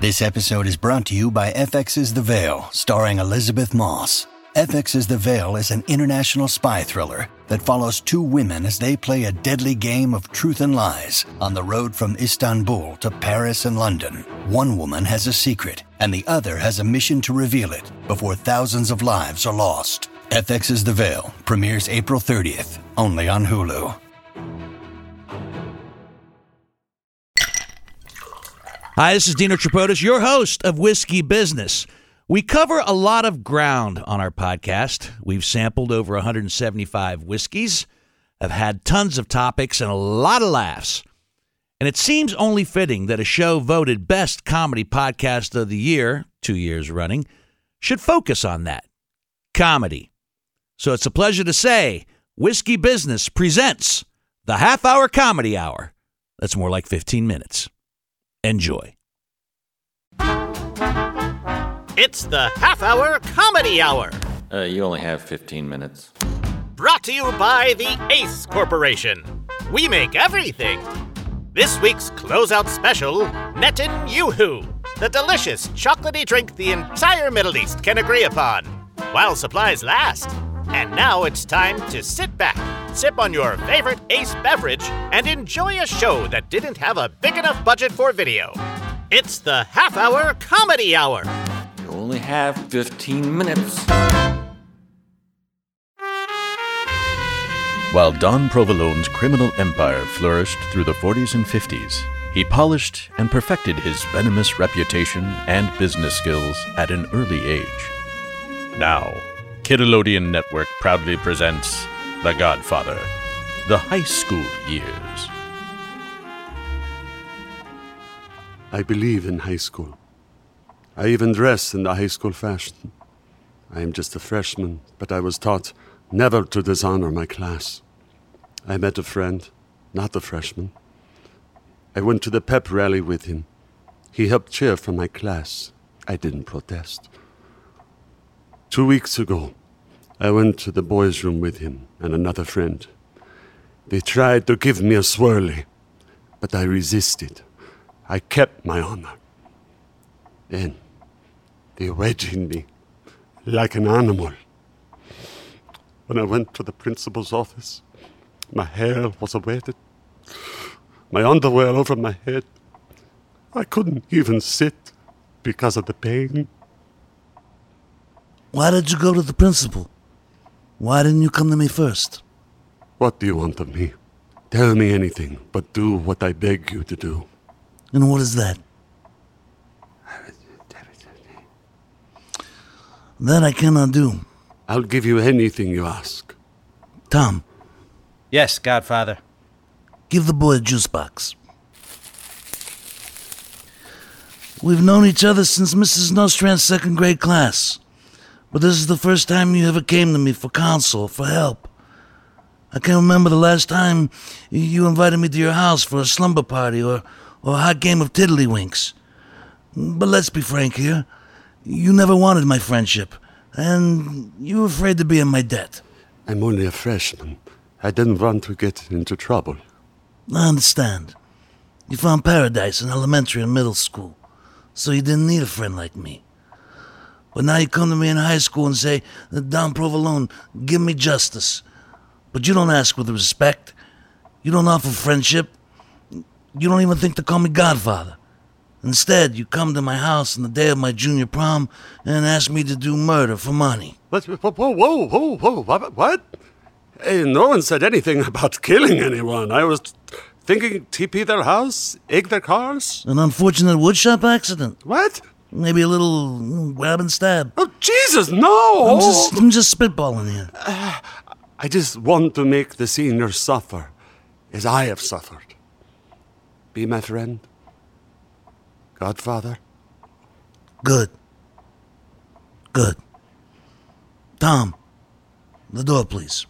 This episode is brought to you by FX's The Veil, starring Elizabeth Moss. FX's The Veil is an international spy thriller that follows two women as they play a deadly game of truth and lies on the road from Istanbul to Paris and London. One woman has a secret, and the other has a mission to reveal it before thousands of lives are lost. FX's The Veil premieres April 30th, only on Hulu. Hi, this is Dino Tripodis, your host of Whiskey Business. We cover a lot of ground on our podcast. We've sampled over 175 whiskeys, have had tons of topics, and a lot of laughs. And it seems only fitting that a show voted Best Comedy Podcast of the Year, 2 years running, should focus on that, comedy. So it's a pleasure to say Whiskey Business presents the Half-Hour Comedy Hour. That's more like 15 minutes. Enjoy. It's the Half-Hour Comedy Hour. You only have 15 minutes. Brought to you by the Ace Corporation. We make everything. This week's closeout special, Netanyahu, the delicious chocolatey drink the entire Middle East can agree upon, while supplies last. And now it's time to sit back, sip on your favorite Ace beverage, and enjoy a show that didn't have a big enough budget for video. It's the Half-Hour Comedy Hour. You only have 15 minutes. While Don Provolone's criminal empire flourished through the 40s and 50s, he polished and perfected his venomous reputation and business skills at an early age. Now, Kidalodian Network proudly presents The Godfather, The High School Years. I believe in high school. I even dress in the high school fashion. I am just a freshman, but I was taught never to dishonor my class. I met a friend, not a freshman. I went to the pep rally with him. He helped cheer for my class. I didn't protest. 2 weeks ago, I went to the boys' room with him and another friend. They tried to give me a swirly, but I resisted. I kept my honor. Then they wedged me like an animal. When I went to the principal's office, my hair was wetted, my underwear over my head. I couldn't even sit because of the pain. Why did you go to the principal? Why didn't you come to me first? What do you want of me? Tell me anything, but do what I beg you to do. And what is that? That I cannot do. I'll give you anything you ask. Tom. Yes, Godfather. Give the boy a juice box. We've known each other since Mrs. Nostrand's second grade class. But this is the first time you ever came to me for counsel, for help. I can't remember the last time you invited me to your house for a slumber party or a hot game of tiddlywinks. But let's be frank here. You never wanted my friendship, and you were afraid to be in my debt. I'm only a freshman. I didn't want to get into trouble. I understand. You found paradise in elementary and middle school, so you didn't need a friend like me. But now you come to me in high school and say, Don Provolone, give me justice. But you don't ask with respect. You don't offer friendship. You don't even think to call me Godfather. Instead, you come to my house on the day of my junior prom and ask me to do murder for money. Whoa, what? Hey, no one said anything about killing anyone. I was thinking TP their house, egg their cars. An unfortunate woodshop accident. What? Maybe a little grab and stab. Oh, Jesus, no! I'm just spitballing here. I just want to make the seniors suffer as I have suffered. Be my friend. Godfather. Good. Tom, the door, please.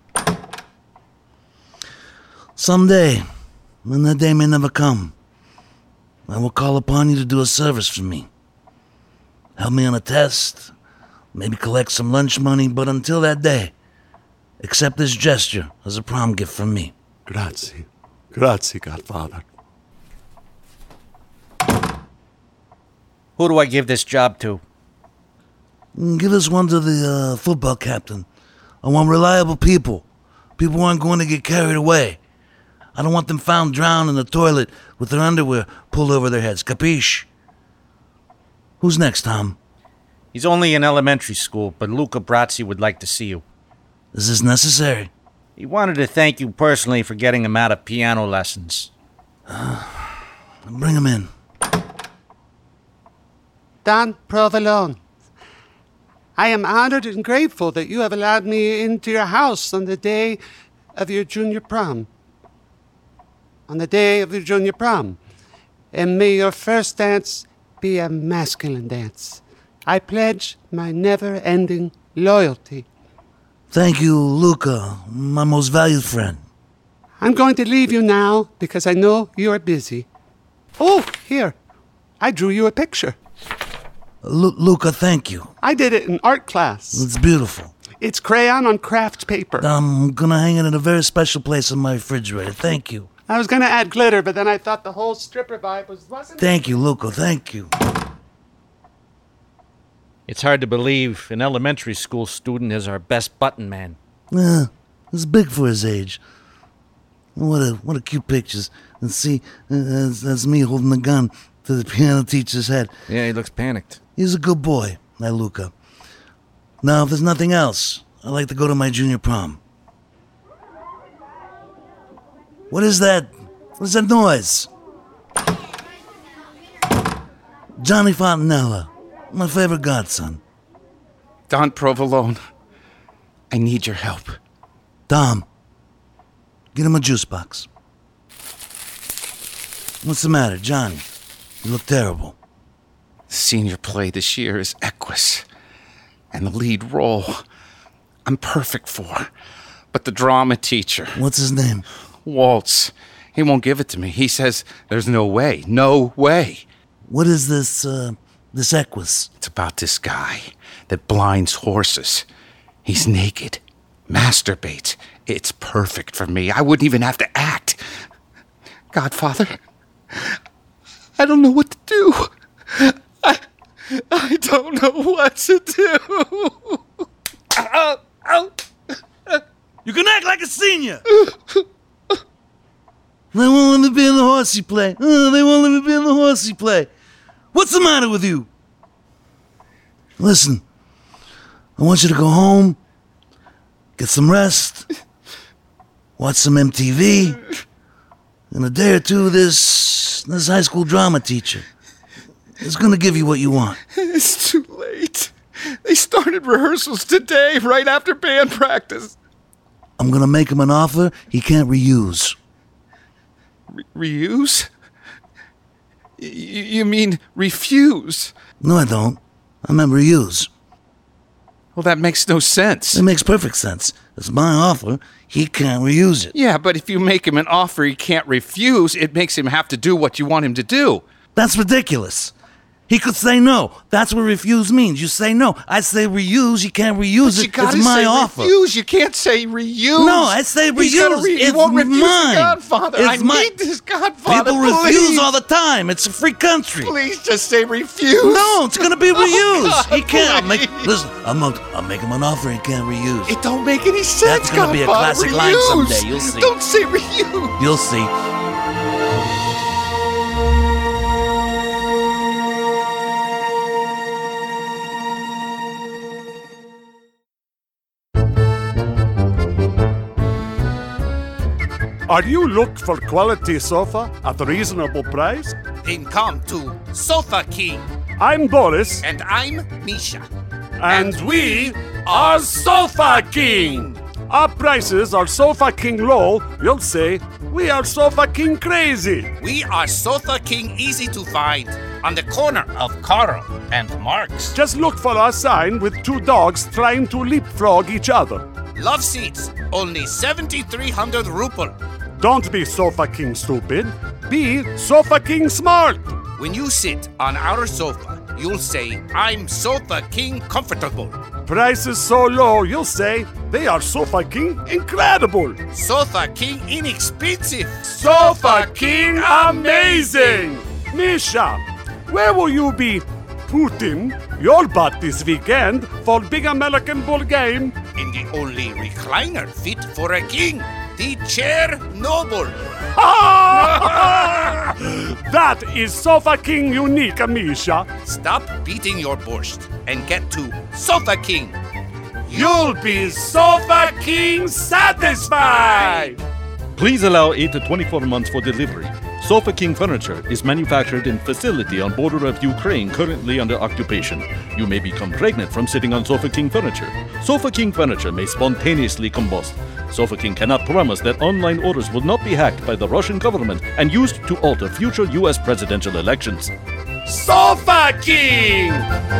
Someday, when that day may never come, I will call upon you to do a service for me. Help me on a test, maybe collect some lunch money, but until that day, accept this gesture as a prom gift from me. Grazie, Godfather. Who do I give this job to? Give this one to the football captain. I want reliable people. People who aren't going to get carried away. I don't want them found drowned in the toilet with their underwear pulled over their heads. Capiche? Who's next, Tom? He's only in elementary school, but Luca Brazzi would like to see you. Is this necessary? He wanted to thank you personally for getting him out of piano lessons. Bring him in. Don Provolone, I am honored and grateful that you have allowed me into your house on the day of your junior prom. On the day of your junior prom. And may your first dance be a masculine dance. I pledge my never-ending loyalty. Thank you, Luca, my most valued friend. I'm going to leave you now because I know you are busy. Oh, here. I drew you a picture. Luca, thank you. I did it in art class. It's beautiful. It's crayon on craft paper. I'm gonna hang it in a very special place in my refrigerator. Thank you. I was going to add glitter, but then I thought the whole stripper vibe wasn't. Thank you, Luca. Thank you. It's hard to believe an elementary school student is our best button man. Yeah, he's big for his age. What a cute pictures. And see, that's me holding the gun to the piano teacher's head. Yeah, he looks panicked. He's a good boy, that Luca. Now, if there's nothing else, I'd like to go to my junior prom. What is that? What is that noise? Johnny Fontanella, my favorite godson. Don Provolone, I need your help. Dom, get him a juice box. What's the matter, Johnny? You look terrible. The senior play this year is Equus, and the lead role I'm perfect for. But the drama teacher... What's his name? Waltz. He won't give it to me. He says there's no way. No way. What is this Equus? It's about this guy that blinds horses. He's naked, masturbates. It's perfect for me. I wouldn't even have to act. Godfather, I don't know what to do. I don't know what to do. Ow, ow. You can act like a senior. They won't let me be in the horsey play. They won't let me be in the horsey play. What's the matter with you? Listen, I want you to go home, get some rest, watch some MTV. In a day or two, this high school drama teacher is going to give you what you want. It's too late. They started rehearsals today, right after band practice. I'm going to make him an offer he can't reuse. Reuse? You mean refuse? No, I don't. I meant reuse. Well, that makes no sense. It makes perfect sense. It's my offer. He can't reuse it. Yeah, but if you make him an offer he can't refuse, it makes him have to do what you want him to do. That's ridiculous. He could say no. That's what refuse means. You say no. I say reuse. You can't reuse it. It's my offer. Refuse. You can't say reuse. No, I say reuse. He won't refuse mine. The Godfather. It's I need this Godfather. People refuse all the time. It's a free country. Please just say refuse. No, it's gonna be reuse. God, he can't make. Listen, I'll make him an offer he can't reuse. It don't make any sense. That's gonna be a classic line someday. You'll see. Don't say reuse. You'll see. Are you look for quality sofa at a reasonable price? Then come to Sofa King. I'm Boris. And I'm Misha. And we are Sofa King. Our prices are Sofa King low. You'll say we are Sofa King crazy. We are Sofa King easy to find on the corner of Carl and Marx. Just look for our sign with two dogs trying to leapfrog each other. Love seats, only 7,300 ruble. Don't be Sofa King stupid. Be Sofa King smart. When you sit on our sofa, you'll say, I'm Sofa King comfortable. Prices so low, you'll say, they are Sofa King incredible. Sofa King inexpensive. Sofa King amazing. Misha, where will you be Putin, your butt this weekend for big American bull game. In the only recliner fit for a king, the chair noble. That is Sofa King unique, Misha. Stop beating your borscht and get to Sofa King. You'll be Sofa King satisfied. Please allow 8 to 24 months for delivery. Sofa King Furniture is manufactured in facility on border of Ukraine currently under occupation. You may become pregnant from sitting on Sofa King Furniture. Sofa King Furniture may spontaneously combust. Sofa King cannot promise that online orders will not be hacked by the Russian government and used to alter future U.S. presidential elections. Sofa King!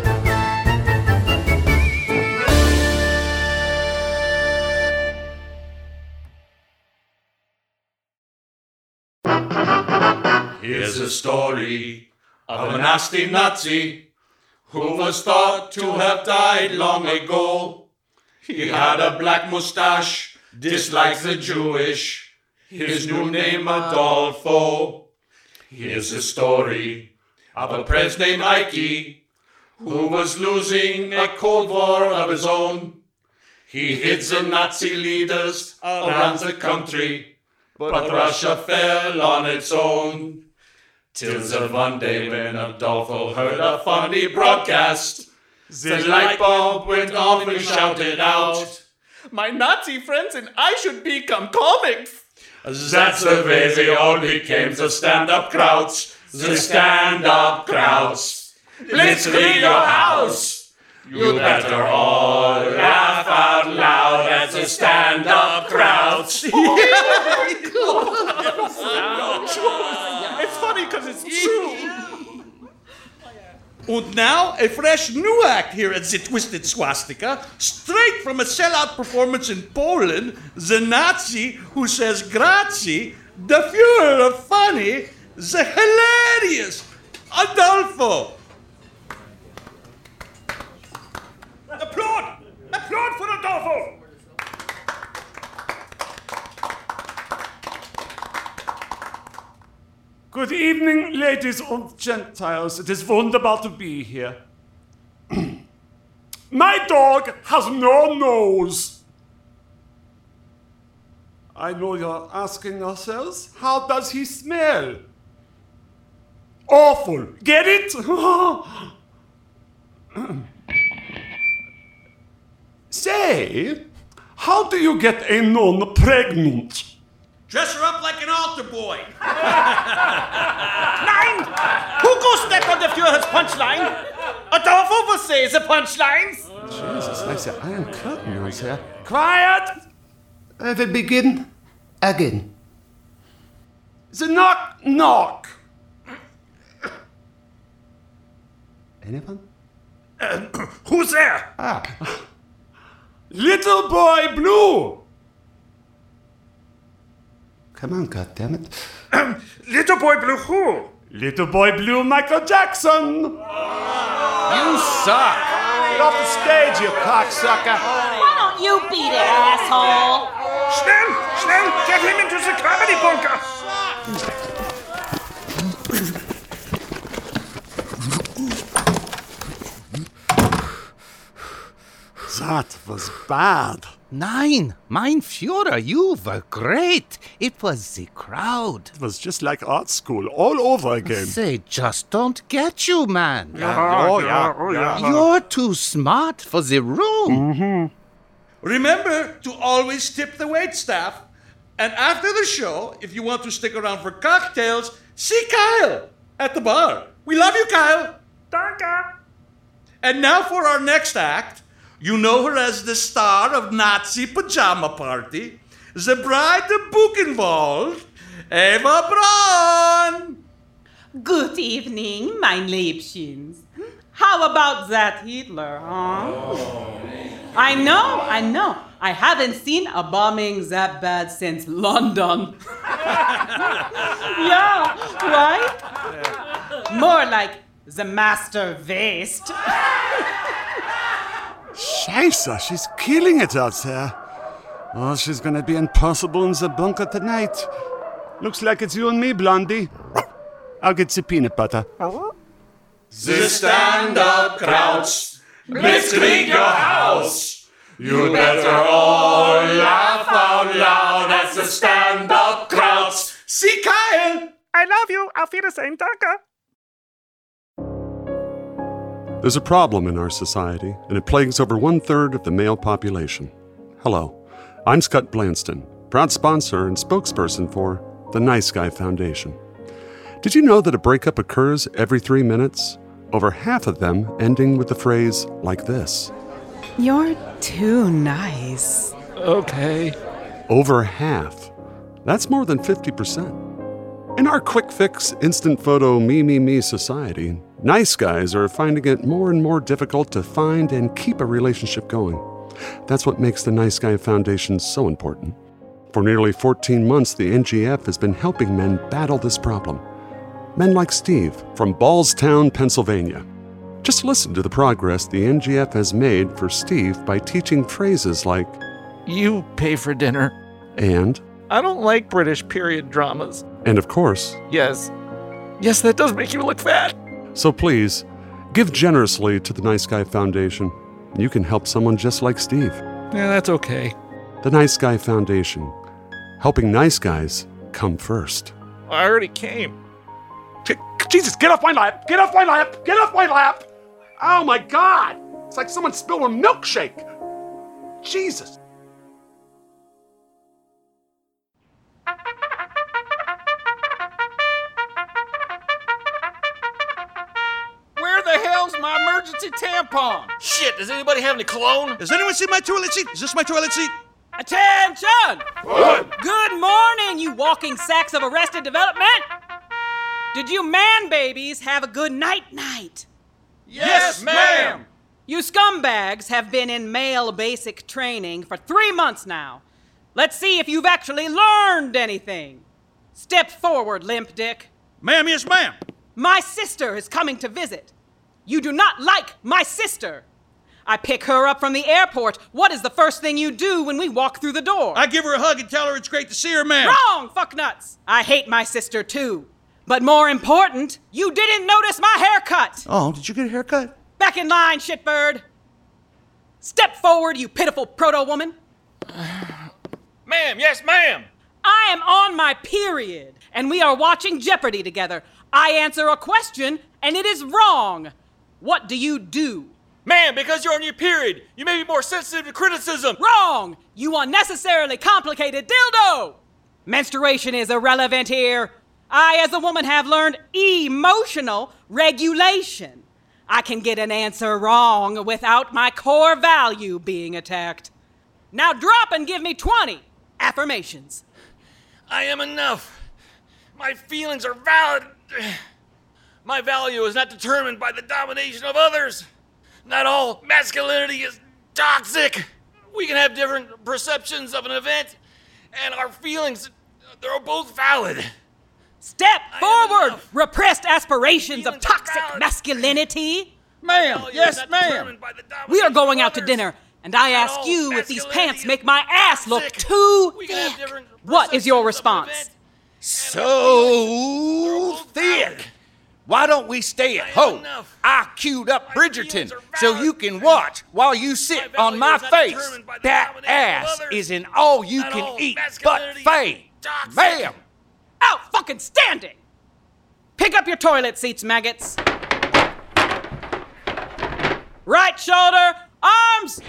Here's a story of a nasty Nazi who was thought to have died long ago. He had a black mustache, dislikes the Jewish, his new name Adolfo. Here's a story of a prince named Ike who was losing a Cold War of his own. He hid the Nazi leaders around the country, but Russia fell on its own. Till the one day when Adolfo heard a funny broadcast, the light bulb went off and he shouted out, "My Nazi friends and I should become comics!" That's the way they all became the stand-up crowds, the stand-up crowds. Blitzkrieg your house! You better all laugh out loud at the stand-up crowds. It's funny because it's true. And now, a fresh new act here at the Twisted Swastika, straight from a sellout performance in Poland, the Nazi who says grazie, the Führer of funny, the hilarious Adolfo. Applaud! Applaud for Adolfo! Good evening, ladies and Gentiles. It is wonderful to be here. My dog has no nose. I know you're asking yourselves, how does he smell? Awful. Get it? Say, how do you get a nun pregnant? Dress her up like an altar boy. Nein! Who goes step on the Führer's punchline? Adolfo will say the punchlines. Jesus, I say Iron Curtain was here. Quiet! I will begin again. The knock, knock. Anyone? Who's there? Little Boy Blue. Come on, goddammit. Little Boy Blue who? Little Boy Blue Michael Jackson. You suck. Get off the stage, you cocksucker. Why don't you beat it, asshole? Schnell, schnell, get him into the comedy bunker. That was bad. Nein, mein Führer, you were great. It was the crowd. It was just like art school all over again. They just don't get you, man. Yeah. You're too smart for the room. Mm-hmm. Remember to always tip the waitstaff. And after the show, if you want to stick around for cocktails, see Kyle at the bar. We love you, Kyle. Danke. And now for our next act. You know her as the star of Nazi Pajama Party, the bride of Buchenwald, Eva Braun. Good evening, mein Liebchens. How about that Hitler, huh? I know. I haven't seen a bombing that bad since London. Yeah, right? More like the Master Waist. Scheiße, she's killing it out there. Oh, she's gonna be impossible in the bunker tonight. Looks like it's you and me, Blondie. I'll get the peanut butter. The stand-up crowds blitzkrieg your house. You better all laugh out loud as the stand-up crowds. See Kyle! I love you. Auf Wiedersehen, danke. There's a problem in our society, and it plagues over 1/3 of the male population. Hello, I'm Scott Blanston, proud sponsor and spokesperson for the Nice Guy Foundation. Did you know that a breakup occurs every 3 minutes? Over half of them ending with the phrase like this. You're too nice. Okay. Over half. That's more than 50%. In our quick fix, instant photo, me society, nice guys are finding it more and more difficult to find and keep a relationship going. That's what makes the Nice Guy Foundation so important. For nearly 14 months, the NGF has been helping men battle this problem. Men like Steve from Ballstown, Pennsylvania. Just listen to the progress the NGF has made for Steve by teaching phrases like, You pay for dinner. And, I don't like British period dramas. And of course, Yes. Yes, that does make you look fat. So please, give generously to the Nice Guy Foundation. You can help someone just like Steve. Yeah, that's okay. The Nice Guy Foundation, helping nice guys come first. I already came. Jesus, get off my lap! Get off my lap! Get off my lap! Oh my God! It's like someone spilled a milkshake. Jesus. Where the hell's my emergency tampon? Shit, does anybody have any cologne? Does anyone see my toilet seat? Is this my toilet seat? Attention! What? Good morning, you walking sacks of arrested development! Did you man babies have a good night? Yes, ma'am. You scumbags have been in male basic training for 3 months now. Let's see if you've actually learned anything. Step forward, limp dick. Ma'am, yes, ma'am. My sister is coming to visit. You do not like my sister. I pick her up from the airport. What is the first thing you do when we walk through the door? I give her a hug and tell her it's great to see her, ma'am. Wrong, fucknuts. I hate my sister too. But more important, you didn't notice my haircut. Oh, did you get a haircut? Back in line, shitbird. Step forward, you pitiful proto-woman. Ma'am, yes, ma'am. I am on my period, and we are watching Jeopardy together. I answer a question, and it is wrong. What do you do? Ma'am, because you're on your period, you may be more sensitive to criticism. Wrong! You unnecessarily complicated dildo! Menstruation is irrelevant here. I, as a woman, have learned emotional regulation. I can get an answer wrong without my core value being attacked. Now drop and give me 20 affirmations. I am enough. My feelings are valid. My value is not determined by the domination of others. Not all masculinity is toxic. We can have different perceptions of an event, and our feelings, they're both valid. Step forward, repressed aspirations of toxic masculinity. Ma'am, yes, ma'am. We are going out to dinner, and I ask you if these pants make my ass look too thick. What is your response? So thick. Why don't we stay at home? I queued up Bridgerton so you can watch while you sit on my face. That ass is an all-you-can-eat buffet. Ma'am. Outfucking-standing! Pick up your toilet seats, maggots. Right shoulder, arms!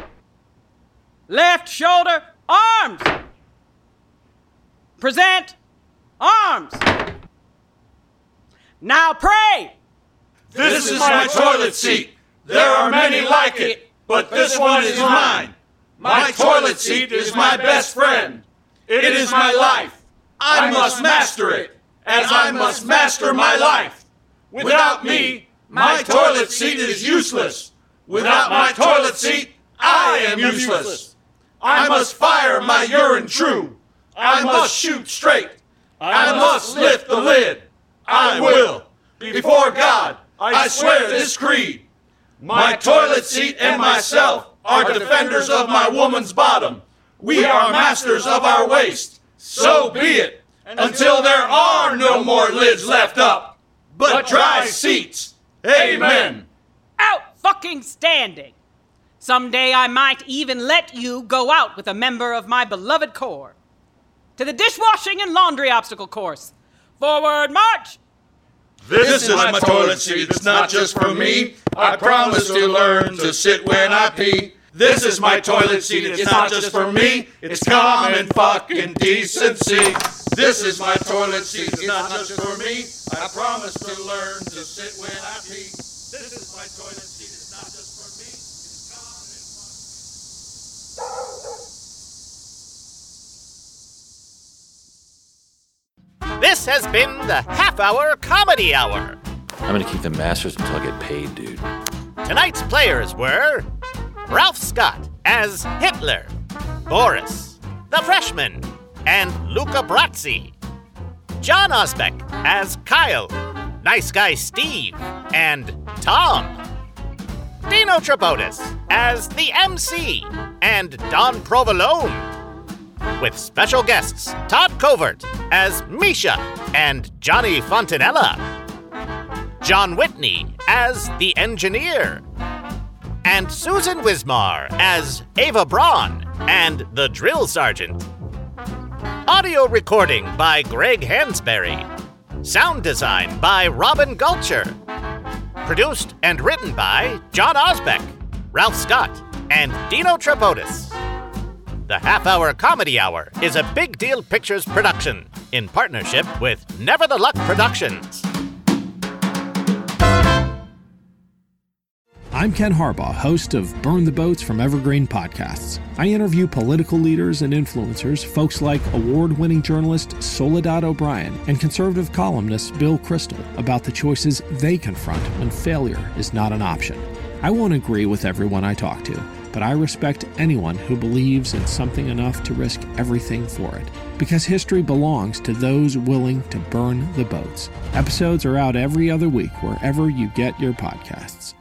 Left shoulder, arms! Present, arms! Now pray! This is my toilet seat. There are many like it, but this one is mine. My toilet seat is my best friend. It is my life. I must master it, as I must master my life. Without me, my toilet seat is useless. Without my toilet seat, I am useless. I must fire my urine true. I must shoot straight. I must lift the lid. I will. Before God, I swear this creed. My toilet seat and myself are defenders of my woman's bottom. We are masters of our waist. So be it, until there are no more lids left up, but dry seats. Amen. Out fucking standing. Someday I might even let you go out with a member of my beloved corps. To the dishwashing and laundry obstacle course. Forward march! This is my toilet seat, it's not just for me. I promise to learn to sit when I pee. This is my toilet seat, it's not just for me. It's common fucking decency. This is my toilet seat, it's not just for me. I promise to learn to sit when I pee. This is my toilet seat, it's not just for me. This has been the Half-Hour Comedy Hour. I'm gonna keep the masters until I get paid, dude. Tonight's players were Ralph Scott as Hitler, Boris, the Freshman, and Luca Brazzi, John Osbeck as Kyle, Nice Guy Steve, and Tom, Dino Trebotis as the MC, and Don Provolone, with special guests Todd Covert as Misha and Johnny Fontanella, John Whitney as the Engineer, and Susan Wismar as Ava Braun and the Drill Sergeant. Audio recording by Greg Hansberry. Sound design by Robin Gulcher. Produced and written by John Osbeck, Ralph Scott, and Dino Trebotis. The Half-Hour Comedy Hour is a Big Deal Pictures production in partnership with Never the Luck Productions. I'm Ken Harbaugh, host of Burn the Boats from Evergreen Podcasts. I interview political leaders and influencers, folks like award-winning journalist Soledad O'Brien and conservative columnist Bill Kristol about the choices they confront when failure is not an option. I won't agree with everyone I talk to, but I respect anyone who believes in something enough to risk everything for it. Because history belongs to those willing to burn the boats. Episodes are out every other week wherever you get your podcasts.